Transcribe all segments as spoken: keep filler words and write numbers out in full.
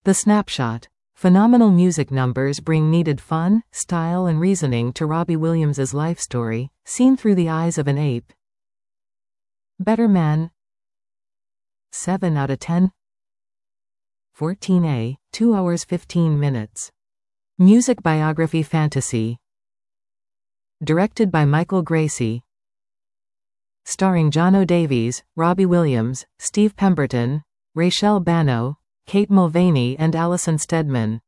The Snapshot. Phenomenal music numbers bring needed fun, style and reasoning to Robbie Williams's life story, seen through the eyes of an ape. Better Man. seven out of ten. fourteen A, two hours fifteen minutes. Music biography fantasy. Directed by Michael Gracey. Starring Jono Davies, Robbie Williams, Steve Pemberton, Rachelle Bano, Kate Mulvaney and Allison Steadman.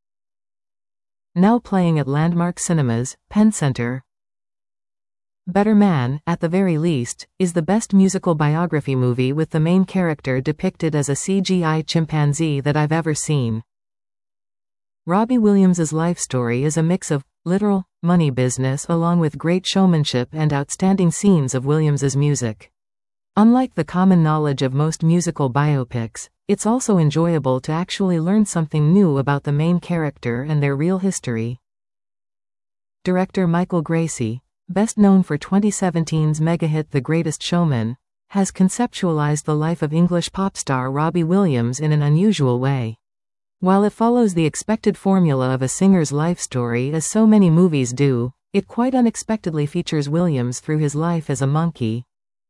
Now playing at Landmark Cinemas, Penn Center. Better Man, at the very least, is the best musical biography movie with the main character depicted as a C G I chimpanzee that I've ever seen. Robbie Williams's life story is a mix of literal money business along with great showmanship and outstanding scenes of Williams's music. Unlike the common knowledge of most musical biopics, it's also enjoyable to actually learn something new about the main character and their real history. Director Michael Gracey, best known for twenty seventeen's mega-hit The Greatest Showman, has conceptualized the life of English pop star Robbie Williams in an unusual way. While it follows the expected formula of a singer's life story as so many movies do, it quite unexpectedly features Williams through his life as a monkey.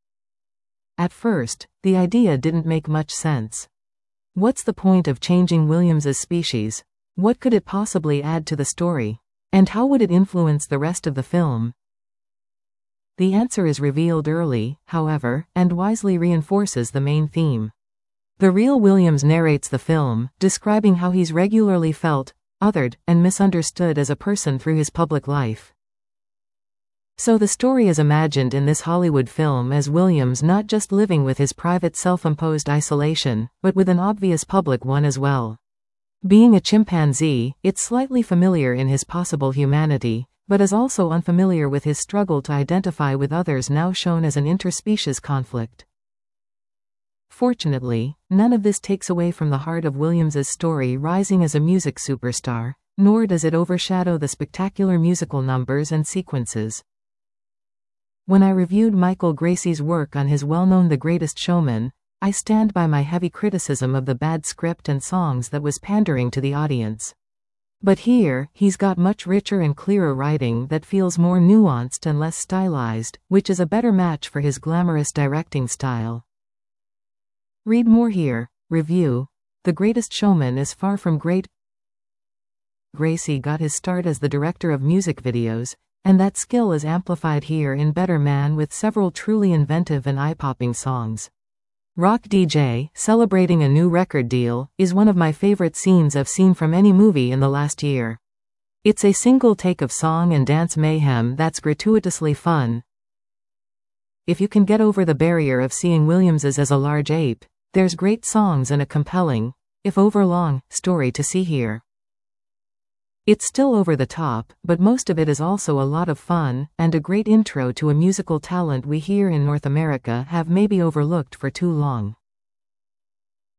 At first, the idea didn't make much sense. What's the point of changing Williams's species? What could it possibly add to the story? And how would it influence the rest of the film? The answer is revealed early, however, and wisely reinforces the main theme. The real Williams narrates the film, describing how he's regularly felt othered and misunderstood as a person through his public life. So the story is imagined in this Hollywood film as Williams not just living with his private self-imposed isolation, but with an obvious public one as well. Being a chimpanzee, it's slightly familiar in his possible humanity, but is also unfamiliar with his struggle to identify with others, now shown as an interspecies conflict. Fortunately, none of this takes away from the heart of Williams's story rising as a music superstar, nor does it overshadow the spectacular musical numbers and sequences. When I reviewed Michael Gracey's work on his well-known The Greatest Showman, I stand by my heavy criticism of the bad script and songs that was pandering to the audience. But here, he's got much richer and clearer writing that feels more nuanced and less stylized, which is a better match for his glamorous directing style. Read more here. Review. The Greatest Showman is far from great. Gracey got his start as the director of music videos, and that skill is amplified here in Better Man with several truly inventive and eye-popping songs. Rock D J, celebrating a new record deal, is one of my favorite scenes I've seen from any movie in the last year. It's a single take of song and dance mayhem that's gratuitously fun. If you can get over the barrier of seeing Williams's as a large ape, there's great songs and a compelling, if overlong, story to see here. It's still over the top, but most of it is also a lot of fun, and a great intro to a musical talent we here in North America have maybe overlooked for too long.